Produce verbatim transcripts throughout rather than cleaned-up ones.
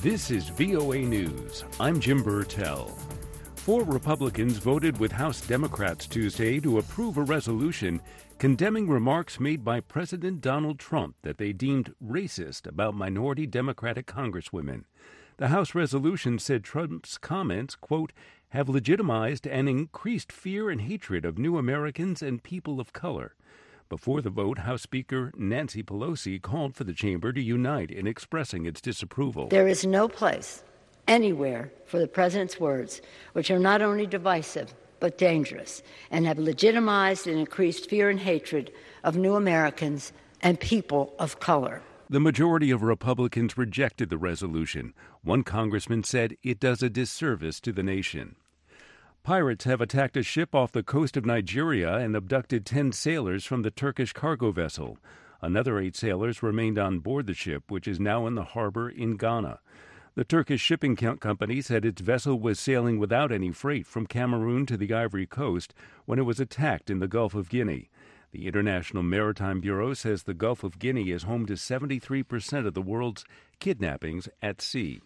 This is V O A News. I'm Jim Burtell. Four Republicans voted with House Democrats Tuesday to approve a resolution condemning remarks made by President Donald Trump that they deemed racist about minority Democratic congresswomen. The House resolution said Trump's comments, quote, have legitimized and increased fear and hatred of new Americans and people of color. Before the vote, House Speaker Nancy Pelosi called for the chamber to unite in expressing its disapproval. There is no place anywhere for the president's words, which are not only divisive but dangerous and have legitimized and increased fear and hatred of new Americans and people of color. The majority of Republicans rejected the resolution. One congressman said it does a disservice to the nation. Pirates have attacked a ship off the coast of Nigeria and abducted ten sailors from the Turkish cargo vessel. Another eight sailors remained on board the ship, which is now in the harbor in Ghana. The Turkish shipping company said its vessel was sailing without any freight from Cameroon to the Ivory Coast when it was attacked in the Gulf of Guinea. The International Maritime Bureau says the Gulf of Guinea is home to seventy-three percent of the world's kidnappings at sea.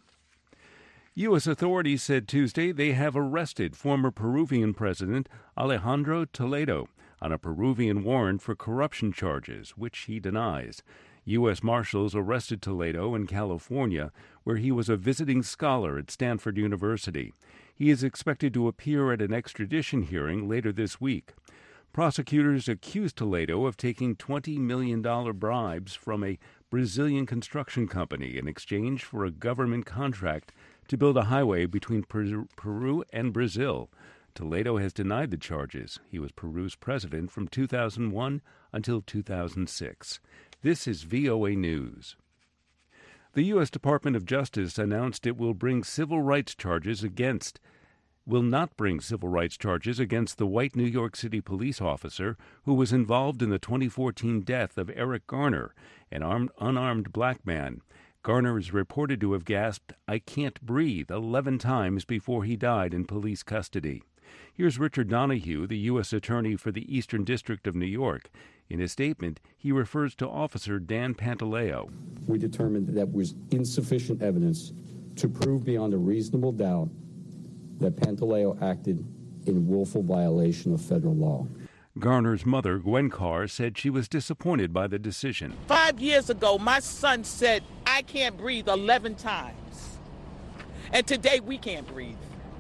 U S authorities said Tuesday they have arrested former Peruvian President Alejandro Toledo on a Peruvian warrant for corruption charges, which he denies. U S Marshals arrested Toledo in California, where he was a visiting scholar at Stanford University. He is expected to appear at an extradition hearing later this week. Prosecutors accused Toledo of taking twenty million dollars bribes from a Brazilian construction company in exchange for a government contract to build a highway between Peru and Brazil. Toledo has denied the charges. He was Peru's president from two thousand one until two thousand six. This is V O A News. The U S Department of Justice announced it will bring civil rights charges against will not bring civil rights charges against the white New York City police officer who was involved in the twenty fourteen death of Eric Garner, an armed, unarmed black man. Garner is reported to have gasped, "I can't breathe," eleven times before he died in police custody. Here's Richard Donahue, the U S Attorney for the Eastern District of New York. In a statement, he refers to Officer Dan Pantaleo. We determined that that was insufficient evidence to prove beyond a reasonable doubt that Pantaleo acted in willful violation of federal law. Garner's mother, Gwen Carr, said she was disappointed by the decision. Five years ago, my son said, "I can't breathe," eleven times. And today we can't breathe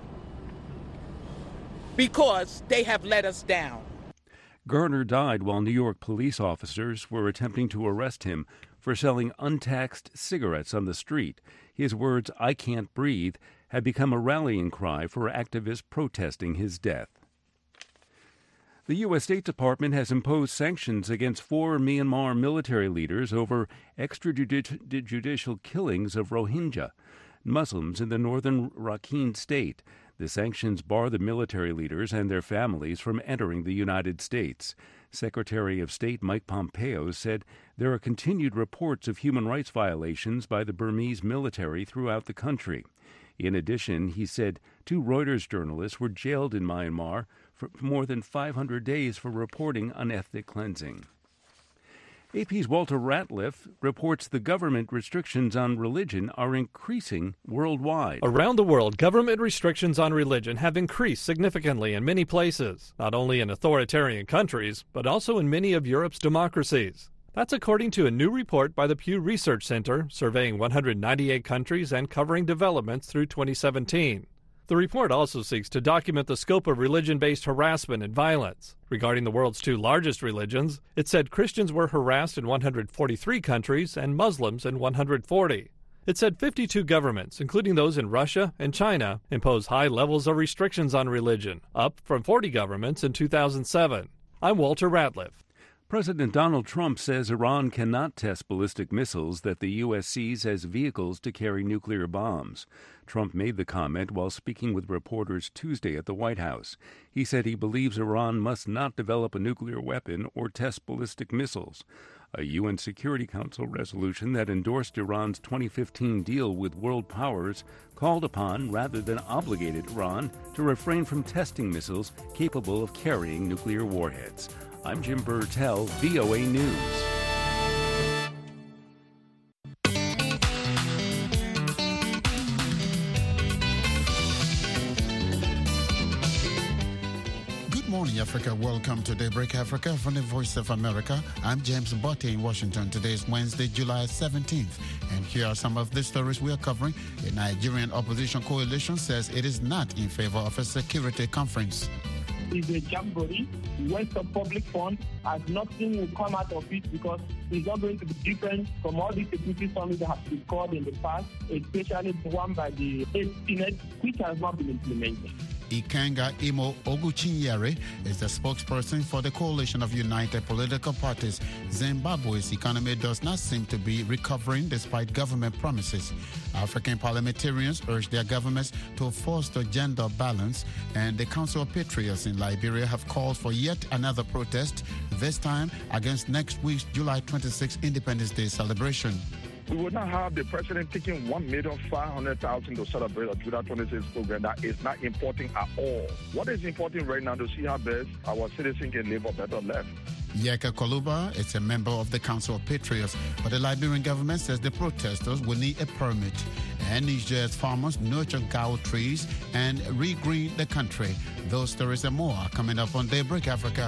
because they have let us down. Garner died while New York police officers were attempting to arrest him for selling untaxed cigarettes on the street. His words, "I can't breathe," had become a rallying cry for activists protesting his death. The U S State Department has imposed sanctions against four Myanmar military leaders over extrajudicial killings of Rohingya Muslims in the northern Rakhine state. The sanctions bar the military leaders and their families from entering the United States. Secretary of State Mike Pompeo said there are continued reports of human rights violations by the Burmese military throughout the country. In addition, he said two Reuters journalists were jailed in Myanmar for more than five hundred days for reporting on ethnic cleansing. A P's Walter Ratliff reports the government restrictions on religion are increasing worldwide. Around the world, government restrictions on religion have increased significantly in many places, not only in authoritarian countries, but also in many of Europe's democracies. That's according to a new report by the Pew Research Center, surveying one hundred ninety-eight countries and covering developments through twenty seventeen. The report also seeks to document the scope of religion-based harassment and violence. Regarding the world's two largest religions, it said Christians were harassed in one hundred forty-three countries and Muslims in one hundred forty. It said fifty-two governments, including those in Russia and China, impose high levels of restrictions on religion, up from forty governments in two thousand seven. I'm Walter Ratliff. President Donald Trump says Iran cannot test ballistic missiles that the U S sees as vehicles to carry nuclear bombs. Trump made the comment while speaking with reporters Tuesday at the White House. He said he believes Iran must not develop a nuclear weapon or test ballistic missiles. A U N Security Council resolution that endorsed Iran's twenty fifteen deal with world powers called upon rather than obligated Iran to refrain from testing missiles capable of carrying nuclear warheads. I'm Jim Burtell, V O A News. morning, Africa. Welcome to Daybreak Africa from the Voice of America. I'm James Botte in Washington. Today is Wednesday, July seventeenth. And here are some of the stories we are covering. The Nigerian opposition coalition says it is not in favor of a security conference. It's a jamboree, waste of public funds, as nothing will come out of it because it's not going to be different from all the security summits that have been called in the past, especially the one by the eighth Senate, which has not been implemented. Ikenga Imo Oguchinyere is the spokesperson for the Coalition of United Political Parties. Zimbabwe's economy does not seem to be recovering despite government promises. African parliamentarians urge their governments to foster gender balance, and the Council of Patriots in Liberia have called for yet another protest, this time against next week's July twenty-sixth Independence Day celebration. We would not have the president taking one million five hundred thousand to celebrate a July twenty-sixth program. That is not important at all. What is important right now to see how best our citizens can live a better life. Yeka Koluba is a member of the Council of Patriots, but the Liberian government says the protesters will need a permit. And Niger's farmers nurture gao trees and regreen the country. Those stories and more are coming up on Daybreak Africa.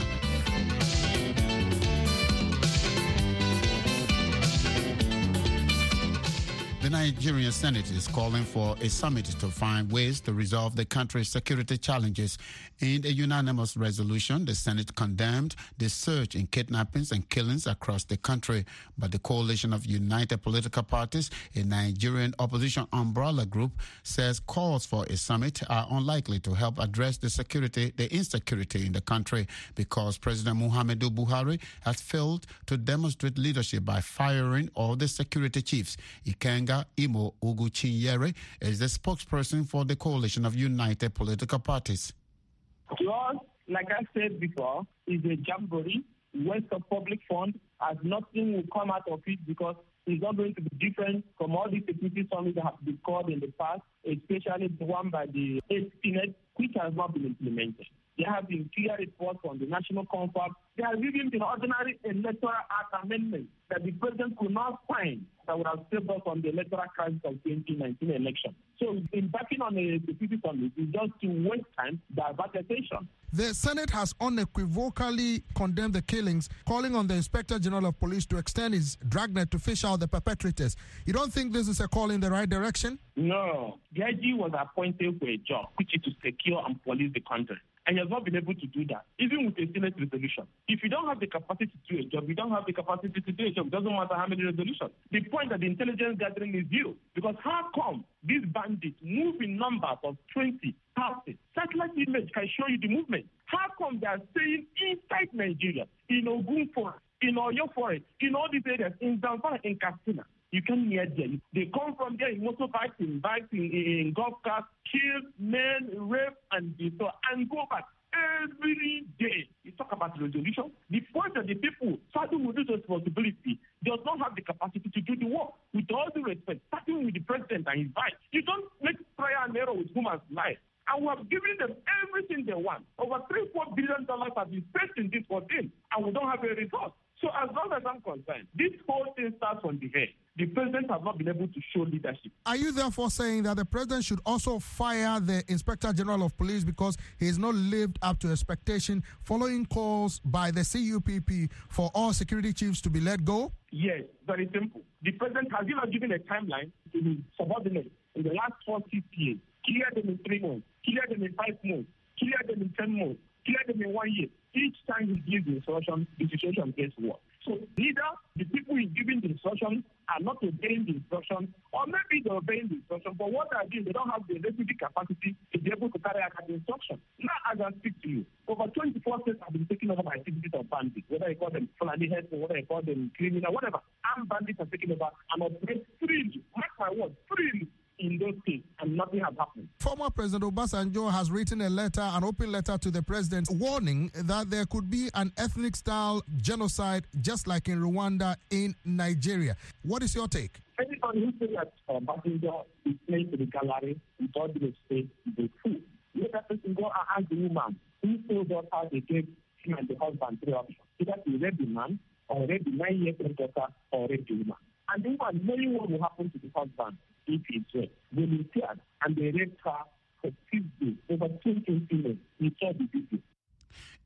The Nigerian Senate is calling for a summit to find ways to resolve the country's security challenges. In a unanimous resolution, the Senate condemned the surge in kidnappings and killings across the country. But the Coalition of United Political Parties, a Nigerian opposition umbrella group, says calls for a summit are unlikely to help address the security, the insecurity in the country because President Muhammadu Buhari has failed to demonstrate leadership by firing all the security chiefs. Ikenga Imo Oguchinyere is the spokesperson for the Coalition of United Political Parties. To us, like I said before, is a jamboree, waste of public funds, as nothing will come out of it because it's not going to be different from all the security summits that have been called in the past, especially the one by the eighth Senate, which has not been implemented. There have been clear reports from the National Conference. There has even been ordinary electoral act amendments that the president could not find that would have saved us from the electoral crisis of twenty nineteen election. So embarking on a security summit is just to waste time, divert attention. The Senate has unequivocally condemned the killings, calling on the Inspector General of Police to extend his dragnet to fish out the perpetrators. You don't think this is a call in the right direction? No. The I G was appointed for a job, which is to secure and police the country. And he has not been able to do that, even with a Senate resolution. If you don't have the capacity to do a job, you don't have the capacity to do a job. It doesn't matter how many resolutions. The point that the intelligence gathering is zero. Because how come these bandits move in numbers of twenty, thirty? Satellite image can show you the movement. How come they are staying inside Nigeria, in Ogun Forest, in Oyo Forest, in all these areas, in Zamfara, in Katsina? You can hear them. They come from there in motorbikes, in bikes, in, in golf carts, kill men, rape, and destroy, and go back every day. You talk about resolution. The point that the people starting with this responsibility does not have the capacity to do the work. With all due respect, starting with the president and his vice, you don't make trial and error with human life. And we have given them everything they want. Over three, four billion dollars have been spent in this for them, and we don't have a result. So as long as I'm concerned, this whole thing starts from the head. The president has not been able to show leadership. Are you therefore saying that the president should also fire the Inspector General of Police because he has not lived up to expectation following calls by the C U P P for all security chiefs to be let go? Yes, very simple. The president has even given a timeline to his subordinates in the last four, six years. Clear them in three months, clear them in five months, clear them in ten months, clear them in one year. Each time he gives the instruction, the situation gets worse. So either the people he's giving the instruction are not obeying the instruction, or maybe they're obeying the instruction, but what they're doing, they don't have the requisite capacity to be able to carry out the instruction. Now, as I speak to you, over twenty-four states have been taken over by activities of bandits, whether I call them Fulani heads or whether I call them criminal, whatever. Armed bandits are taken over and operate freely, mark my word, freely in those states, and nothing has happened. Former President Obasanjo has written a letter, an open letter to the president, warning that there could be an ethnic-style genocide just like in Rwanda in Nigeria. What is your take? Anyone who says that Obasanjo is playing to the gallery with all the state is a fool. Let that person go and ask the woman who told us how they gave him and the husband three options. Either to rape the man, or rape the nine-year-old daughter, or rape the woman. And the woman, knowing what will happen to the husband if he's raped, volunteered and they raped her for six days, over twenty females. We saw the video.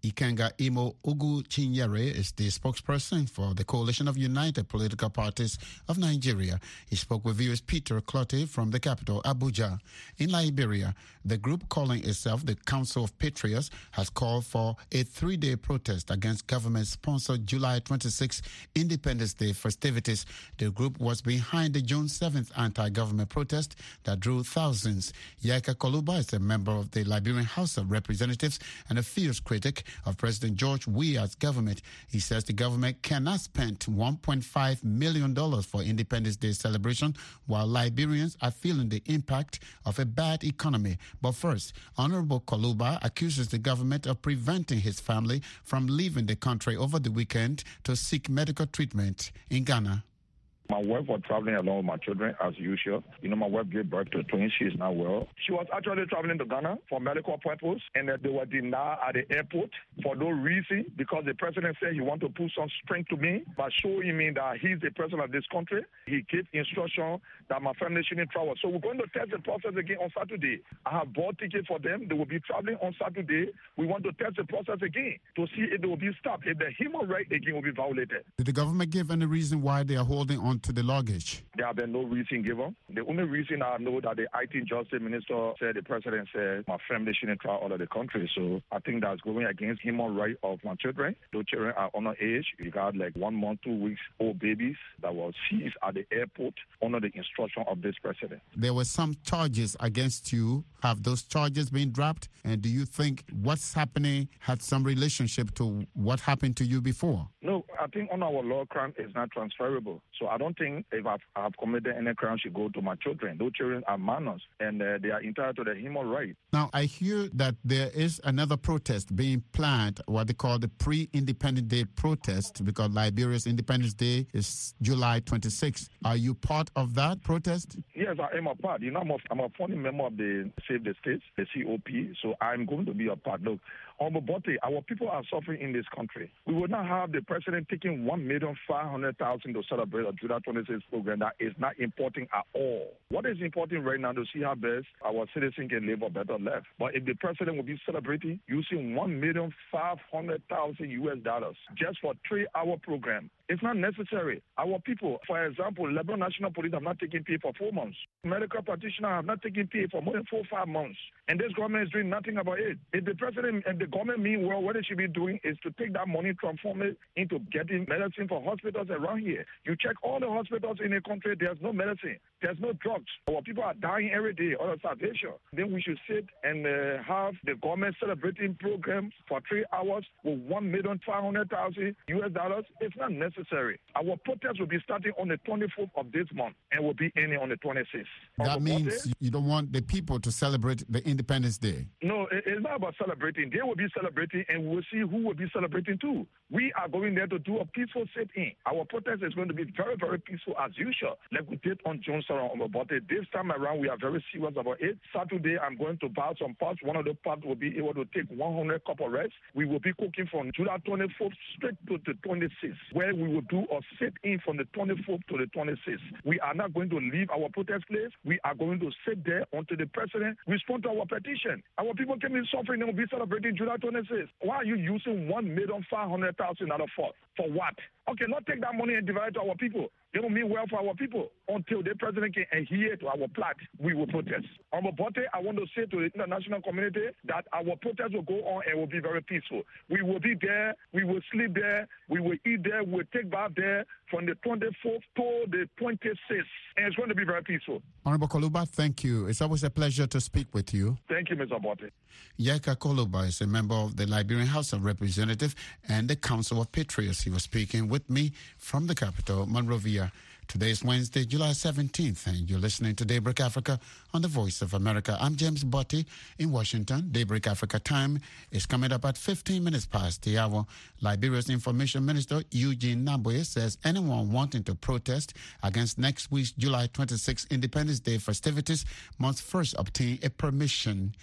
Ikenga Imo Ugu Chinyere is the spokesperson for the Coalition of United Political Parties of Nigeria. He spoke with viewers Peter Clottey from the capital, Abuja. In Liberia, the group calling itself the Council of Patriots has called for a three-day protest against government-sponsored July twenty-sixth Independence Day festivities. The group was behind the June seventh anti-government protest that drew thousands. Yeka Koluba is a member of the Liberian House of Representatives and a fierce critic of President George Weah's government. He says the government cannot spend one point five million dollars for Independence Day celebration while Liberians are feeling the impact of a bad economy. But first, Honorable Koluba accuses the government of preventing his family from leaving the country over the weekend to seek medical treatment in Ghana. My wife was traveling along with my children as usual. You know, my wife gave birth to twins. She is now well. She was actually traveling to Ghana for medical purposes, and uh, they were denied at the airport for no reason because the president said he wanted to put some strength to me by showing me that he's the president of this country. He gave instruction that my family shouldn't travel. So we're going to test the process again on Saturday. I have bought tickets for them. They will be traveling on Saturday. We want to test the process again to see if they will be stopped, if the human right again will be violated. Did the government give any reason why they are holding on to the luggage? There have been no reason given. The only reason I know that the I T Justice Minister said, the president said, my family shouldn't travel out of the country. So I think that's going against human right of my children. Those children are under age. You got like one month, two weeks old babies that were seized at the airport under the instruction of this president. There were some charges against you. Have those charges been dropped? And do you think what's happening had some relationship to what happened to you before? No, I think on our law, crime is not transferable. So I don't think if I've, I've committed any crime should go to my children. Those children are minors, and uh, they are entitled to the human right. Now, I hear that there is another protest being planned, what they call the pre-Independence Day protest, because Liberia's Independence Day is July twenty-sixth. Are you part of that protest? Yes, I am a part. You know, I'm a, I'm a founding member of the Save the States, the C O P, so I'm going to be a part. Look, Honorable Botte, our people are suffering in this country. We would not have the president taking one million five hundred thousand to celebrate a July twenty-sixth program that is not important at all. What is important right now to see how best our citizens can live a better life. But if the president will be celebrating using one million five hundred thousand U S dollars just for a three-hour program, it's not necessary. Our people, for example, Lebanon National Police have not taken pay for four months. Medical practitioners have not taken pay for more than four or five months. And this government is doing nothing about it. If the president and the government meanwhile, what they should be doing is to take that money, transform it into getting medicine for hospitals around here. You check all the hospitals in the country, there's no medicine. There's no drugs. Our people are dying every day out of starvation. Then we should sit and uh, have the government celebrating programs for three hours with one million five hundred thousand U S dollars. It's not necessary. Our protest will be starting on the twenty-fourth of this month and will be ending on the twenty-sixth. That means you don't want the people to celebrate the Independence Day. No, it's not about celebrating. They will be celebrating, and we'll see who will be celebrating too. We are going there to do a peaceful sit-in. Our protest is going to be very, very peaceful as usual, like we did on June seventh. But this time around, we are very serious about it. Saturday, I'm going to buy some parts. One of the parts will be able to take one hundred cup of rice. We will be cooking from July twenty-fourth straight to the twenty-sixth, where we will do a sit-in from the twenty-fourth to the twenty-sixth. We are not going to leave our protest place. We are going to sit there until the president responds to our petition. Our people can be suffering and will be celebrating July twenty-sixth. Why are you using one million five hundred thousand dollars for? For what? Okay, not take that money and divide it to our people. They don't mean well for our people. Until the president can adhere to our plight, we will protest. Honorable Botte, I want to say to the international community that our protest will go on and will be very peaceful. We will be there, we will sleep there, we will eat there, we will take bath there from the twenty-fourth to the twenty-sixth. And it's going to be very peaceful. Honorable Koluba, thank you. It's always a pleasure to speak with you. Thank you, Mister Botte. Yeka Koluba is a member of the Liberian House of Representatives and the Council of Patriots. He was speaking with me from the capital, Monrovia. Today is Wednesday, July seventeenth, and you're listening to Daybreak Africa on the Voice of America. I'm James Botte in Washington. Daybreak Africa time is coming up at fifteen minutes past the hour. Liberia's Information Minister Eugene Naboye says anyone wanting to protest against next week's July twenty-sixth Independence Day festivities must first obtain a permission.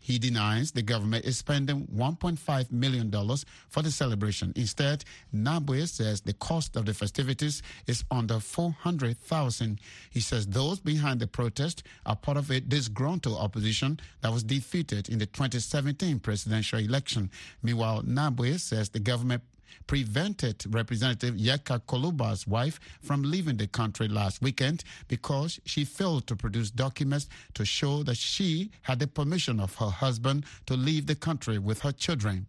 He denies the government is spending one point five million dollars for the celebration. Instead, Nabwe says the cost of the festivities is under four hundred thousand dollars. He says those behind the protest are part of a disgruntled opposition that was defeated in the twenty seventeen presidential election. Meanwhile, Nabwe says the government prevented Representative Yeka Koluba's wife from leaving the country last weekend because she failed to produce documents to show that she had the permission of her husband to leave the country with her children.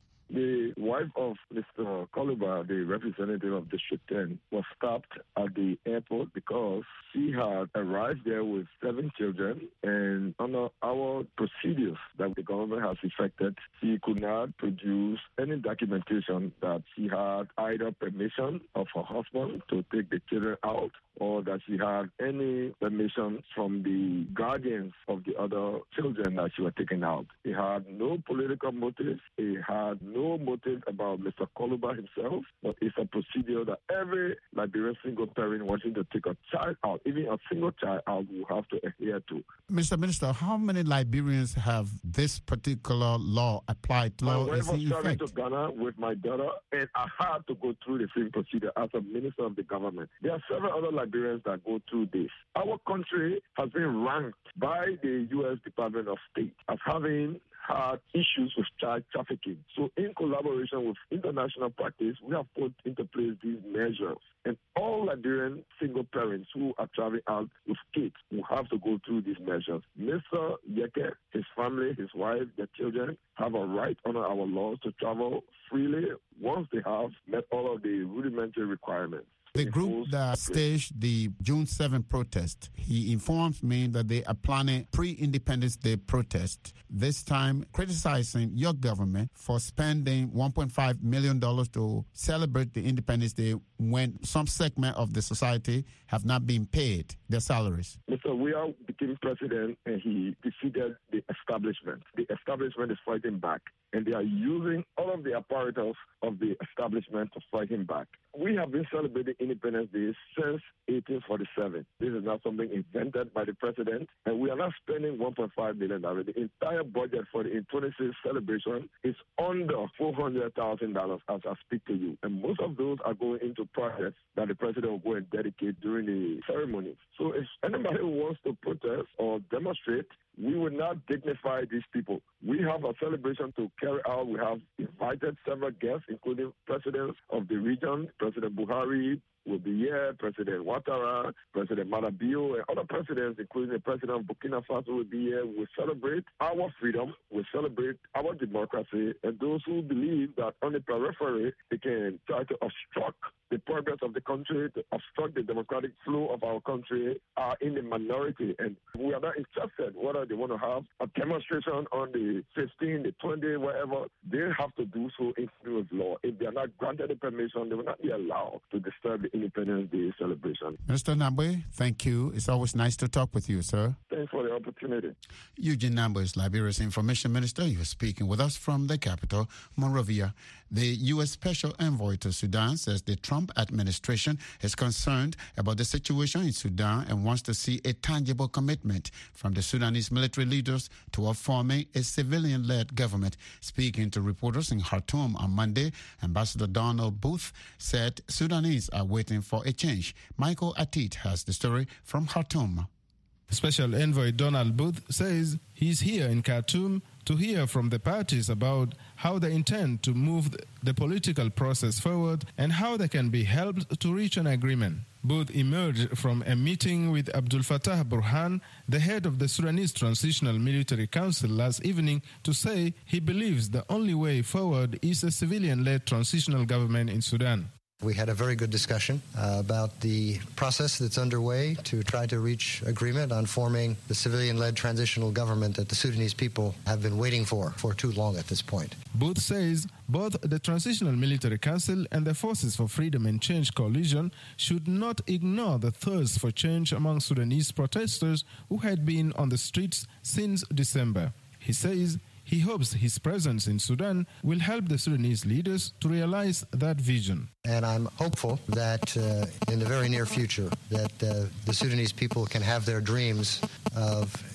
The wife of Mister Koluba, the representative of District ten, was stopped at the airport because she had arrived there with seven children, and under our procedures that the government has effected, she could not produce any documentation that she had either permission of her husband to take the children out or that she had any permission from the guardians of the other children that she was taken out. He had no political motive. He had no motive about Mister Koluba himself, but it's a procedure that every Liberian single parent wanting to take a child out, even a single child out, will have to adhere to. Mister Minister, how many Liberians have this particular law applied? Law My wife was traveling to effect? Ghana with my daughter, and I had to go through the same procedure as a minister of the government. There are several other Liberians that go through this. Our country has been ranked by the U S Department of State as having had issues with child trafficking. So in collaboration with international practice, we have put into place these measures. And all Liberian single parents who are traveling out with kids will have to go through these measures. Mister Yeke, his family, his wife, their children have a right under our laws to travel freely once they have met all of the rudimentary requirements. The group that staged the June seventh protest, he informs me that they are planning pre-Independence Day protest, this time criticizing your government for spending one point five million dollars to celebrate the Independence Day when some segment of the society have not been paid their salaries. Mister Weah became president and he defeated the establishment. The establishment is fighting back, and they are using all of the apparatus of the establishment to fight him back. We have been celebrating Independence Day since eighteen forty-seven. This is not something invented by the president, and we are not spending one point five million dollars. The entire budget for the twenty-sixth celebration is under four hundred thousand dollars as I speak to you, and most of those are going into projects that the president will go and dedicate during the ceremony. So if anybody who wants to protest or demonstrate, we will not dignify these people. We have a celebration to carry out. We have invited several guests, including presidents of the region. President Buhari will be here, President Ouattara, President Malabio, and other presidents, including the president of Burkina Faso, will be here. We celebrate our freedom. We celebrate our democracy. And those who believe that on the periphery, they can try to obstruct the progress of the country, to obstruct the democratic flow of our country, are in the minority. And we are not interested whether they want to have a demonstration on the fifteenth, the twentieth, wherever. They have to do so in with law. If they are not granted the permission, they will not be allowed to disturb the Independence Day celebration. Mister Nabwe, thank you. It's always nice to talk with you, sir. Thanks for the opportunity. Eugene Nabwe is Liberia's information minister. He was speaking with us from the capital, Monrovia. The U S Special Envoy to Sudan says the Trump administration is concerned about the situation in Sudan and wants to see a tangible commitment from the Sudanese military leaders toward forming a civilian-led government. Speaking to reporters in Khartoum on Monday, Ambassador Donald Booth said Sudanese are waiting for a change. Michael Atit has the story from Khartoum. Special Envoy Donald Booth says he's here in Khartoum to hear from the parties about how they intend to move the political process forward and how they can be helped to reach an agreement. Booth emerged from a meeting with Abdul Fattah Burhan, the head of the Sudanese Transitional Military Council, last evening to say he believes the only way forward is a civilian-led transitional government in Sudan. We had a very good discussion uh, about the process that's underway to try to reach agreement on forming the civilian-led transitional government that the Sudanese people have been waiting for for too long at this point. Booth says both the Transitional Military Council and the Forces for Freedom and Change coalition should not ignore the thirst for change among Sudanese protesters who had been on the streets since December. He says he hopes his presence in Sudan will help the Sudanese leaders to realize that vision. And I'm hopeful that uh, in the very near future that uh, the Sudanese people can have their dreams of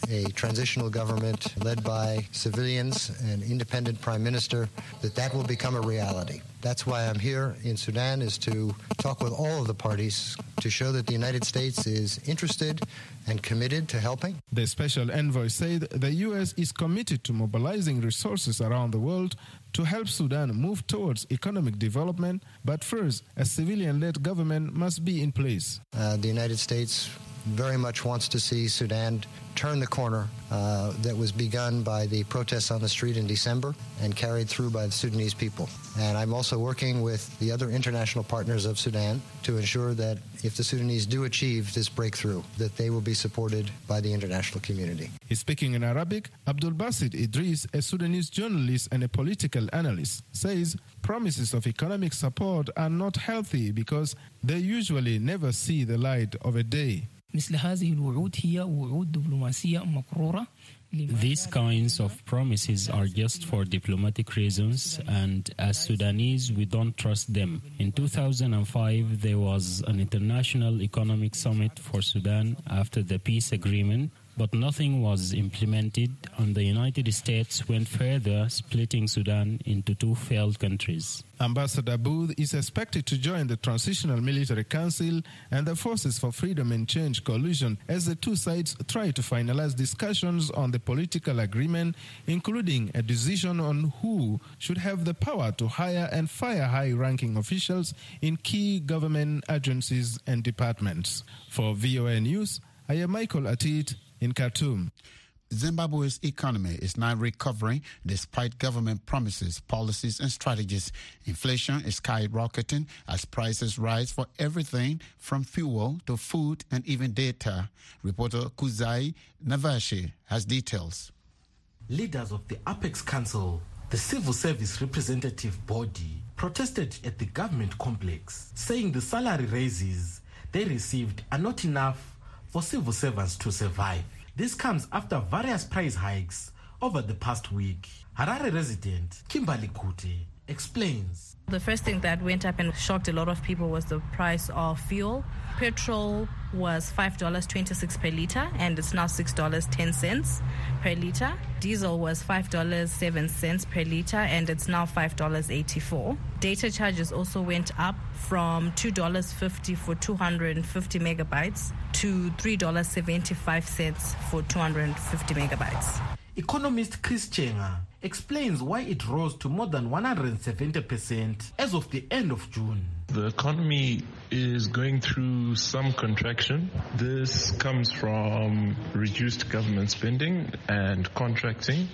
a transitional government led by civilians, an independent prime minister, that that will become a reality. That's why I'm here in Sudan, is to talk with all of the parties to show that the United States is interested and committed to helping. The special envoy said the U S is committed to mobilizing resources around the world to help Sudan move towards economic development, but first, a civilian-led government must be in place. Uh, the United States very much wants to see Sudan turn the corner uh, that was begun by the protests on the street in December and carried through by the Sudanese people. And I'm also working with the other international partners of Sudan to ensure that if the Sudanese do achieve this breakthrough, that they will be supported by the international community. He's speaking in Arabic. Abdul Basit Idris, a Sudanese journalist and a political analyst, says promises of economic support are not healthy because they usually never see the light of a day. مثل هذه الوعود هي وعود دبلوماسية مقرورة. These kinds of promises are just for diplomatic reasons, and as Sudanese, we don't trust them. In two thousand five, there was an international economic summit for Sudan after the peace agreement, but nothing was implemented, and the United States went further, splitting Sudan into two failed countries. Ambassador Booth is expected to join the Transitional Military Council and the Forces for Freedom and Change coalition as the two sides try to finalize discussions on the political agreement, including a decision on who should have the power to hire and fire high-ranking officials in key government agencies and departments. For V O A News, I am Michael Atit in Khartoum. Zimbabwe's economy is now recovering despite government promises, policies, and strategies. Inflation is skyrocketing as prices rise for everything from fuel to food and even data. Reporter Kuzai Navashi has details. Leaders of the Apex Council, the civil service representative body, protested at the government complex, saying the salary raises they received are not enough for civil servants to survive. This comes after various price hikes over the past week. Harare resident Kimberly Kute explains. The first thing that went up and shocked a lot of people was the price of fuel. Petrol was five dollars and twenty-six cents per litre, and it's now six dollars and ten cents per litre. Diesel was five dollars and seven cents per litre, and it's now five dollars and eighty-four cents. Data charges also went up from two dollars and fifty cents for two hundred fifty megabytes to three dollars and seventy-five cents for two hundred fifty megabytes. Economist Chris Chenga explains why it rose to more than one hundred seventy percent as of the end of June. The economy is going through some contraction. This comes from reduced government spending and contracting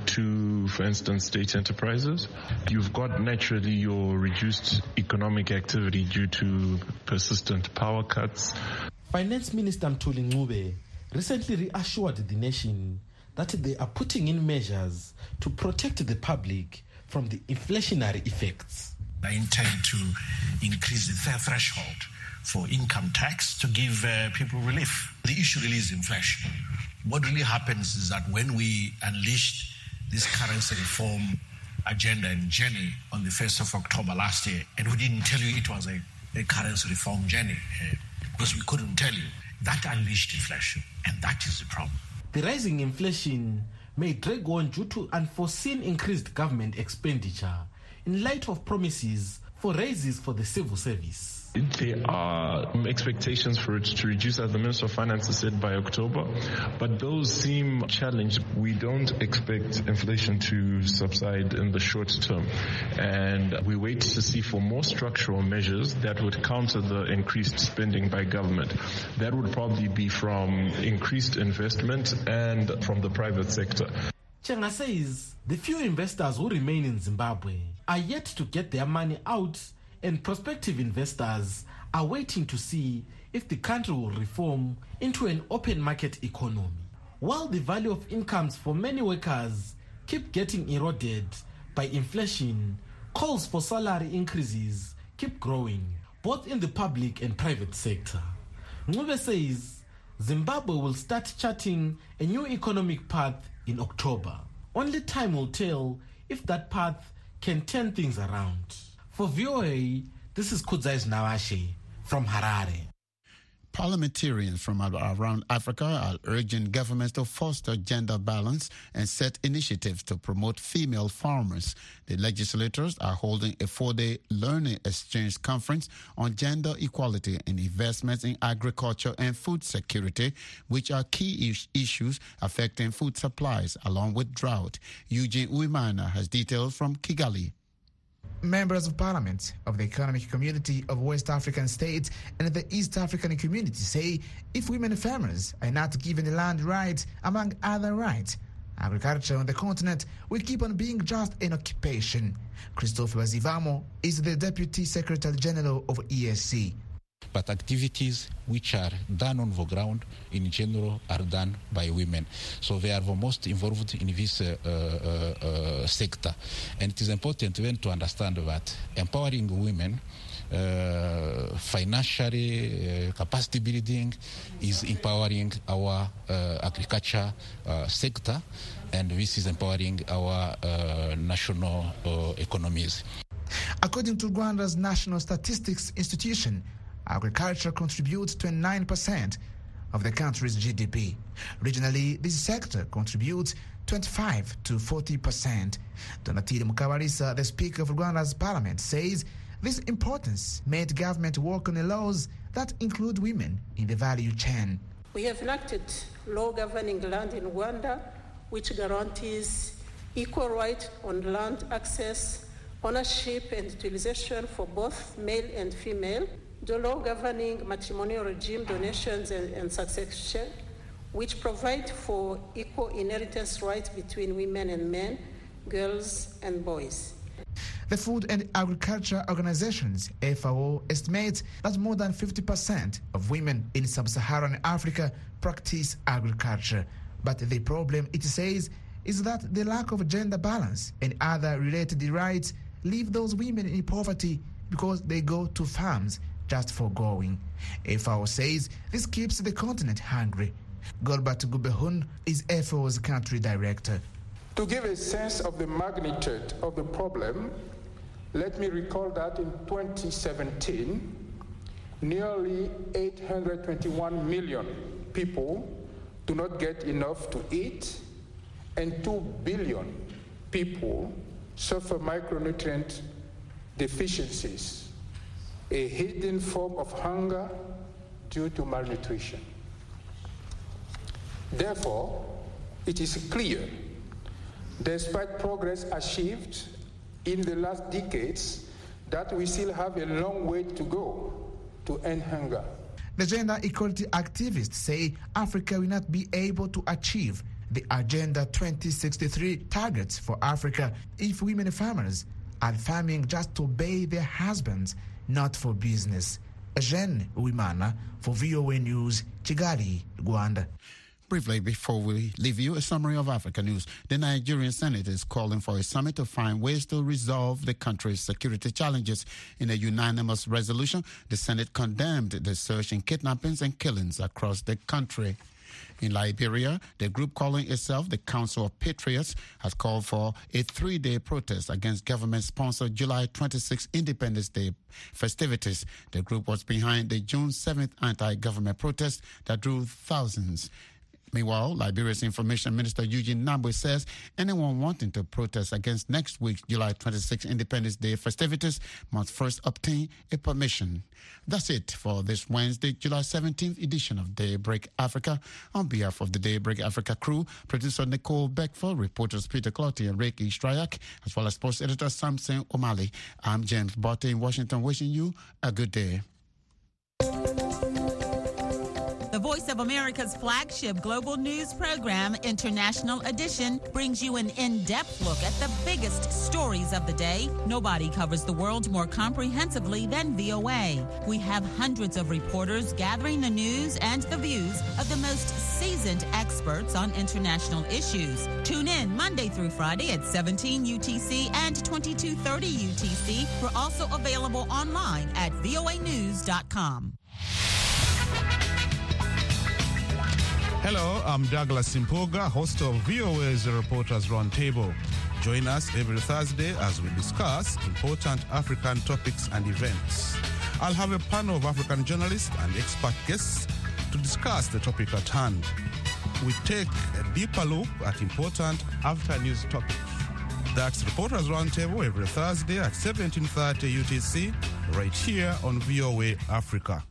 to, for instance, state enterprises. You've got naturally your reduced economic activity due to persistent power cuts. Finance Minister Mthuli Ncube recently reassured the nation that they are putting in measures to protect the public from the inflationary effects. I intend to increase the threshold for income tax to give uh, people relief. The issue really is inflation. What really happens is that when we unleashed this currency reform agenda in Jenny on the first of October last year, and we didn't tell you it was a, a currency reform Jenny, uh, because we couldn't tell you, that unleashed inflation, and that is the problem. The rising inflation may drag on due to unforeseen increased government expenditure in light of promises for raises for the civil service. There are expectations for it to reduce, as the Minister of Finance has said, by October, but those seem challenged. We don't expect inflation to subside in the short term, and we wait to see for more structural measures that would counter the increased spending by government. That would probably be from increased investment and from the private sector. Chenga says the few investors who remain in Zimbabwe are yet to get their money out, and prospective investors are waiting to see if the country will reform into an open market economy. While the value of incomes for many workers keep getting eroded by inflation, calls for salary increases keep growing, both in the public and private sector. Ncube says Zimbabwe will start charting a new economic path in October. Only time will tell if that path can turn things around. For V O A, this is Kudzai Navashi from Harare. Parliamentarians from around Africa are urging governments to foster gender balance and set initiatives to promote female farmers. The legislators are holding a four-day learning exchange conference on gender equality and investments in agriculture and food security, which are key is- issues affecting food supplies along with drought. Eugene Uwimana has details from Kigali. Members of Parliament of the Economic Community of West African States and the East African Community say if women farmers are not given the land rights, among other rights, agriculture on the continent will keep on being just an occupation. Christophe Bazivamo is the Deputy Secretary General of E S C. But activities which are done on the ground in general are done by women. So they are the most involved in this uh, uh, uh, sector. And it is important then to understand that empowering women uh, financially, uh, capacity building is empowering our uh, agriculture uh, sector, and this is empowering our uh, national uh, economies. According to Rwanda's National Statistics Institution, agriculture contributes twenty-nine percent of the country's G D P. Regionally, this sector contributes twenty-five to forty percent. Donatille Mukabalisa, the Speaker of Rwanda's Parliament, says this importance made government work on the laws that include women in the value chain. We have enacted law governing land in Rwanda, which guarantees equal right on land access, ownership and utilization for both male and female. The law governing matrimonial regime, donations and, and succession, which provide for equal inheritance rights between women and men, girls and boys. The Food and Agriculture Organizations, F A O, estimates that more than fifty percent of women in sub-Saharan Africa practice agriculture. But the problem, it says, is that the lack of gender balance and other related rights leave those women in poverty because they go to farms just for going. F A O says this keeps the continent hungry. Golbert Gubehun is F A O's country director. To give a sense of the magnitude of the problem, let me recall that in twenty seventeen, nearly eight hundred twenty-one million people do not get enough to eat, and two billion people suffer micronutrient deficiencies, a hidden form of hunger due to malnutrition. Therefore, it is clear, despite progress achieved in the last decades, that we still have a long way to go to end hunger. The gender equality activists say Africa will not be able to achieve the Agenda twenty sixty-three targets for Africa if women farmers are farming just to obey their husbands, not for business. Eugene Uwimana for V O A News, Kigali, Rwanda. Briefly, before we leave you, a summary of Africa news. The Nigerian Senate is calling for a summit to find ways to resolve the country's security challenges. In a unanimous resolution, the Senate condemned the surge in kidnappings and killings across the country. In Liberia, the group calling itself the Council of Patriots has called for a three-day protest against government-sponsored July twenty-sixth Independence Day festivities. The group was behind the June seventh anti-government protest that drew thousands. Meanwhile, Liberia's Information Minister Eugene Nambwe says anyone wanting to protest against next week's July twenty-sixth Independence Day festivities must first obtain a permission. That's it for this Wednesday, July seventeenth edition of Daybreak Africa. On behalf of the Daybreak Africa crew, producer Nicole Beckford, reporters Peter Clotty and Ricky Stryak, as well as sports editor Samson O'Malley, I'm James Botte in Washington, wishing you a good day. The Voice of America's flagship global news program, International Edition, brings you an in-depth look at the biggest stories of the day. Nobody covers the world more comprehensively than V O A. We have hundreds of reporters gathering the news and the views of the most seasoned experts on international issues. Tune in Monday through Friday at seventeen U T C and twenty-two thirty U T C. We're also available online at V O A news dot com. Hello, I'm Douglas Simpoga, host of V O A's Reporters Roundtable. Join us every Thursday as we discuss important African topics and events. I'll have a panel of African journalists and expert guests to discuss the topic at hand. We take a deeper look at important after-news topics. That's Reporters Roundtable every Thursday at seventeen thirty U T C, right here on V O A Africa.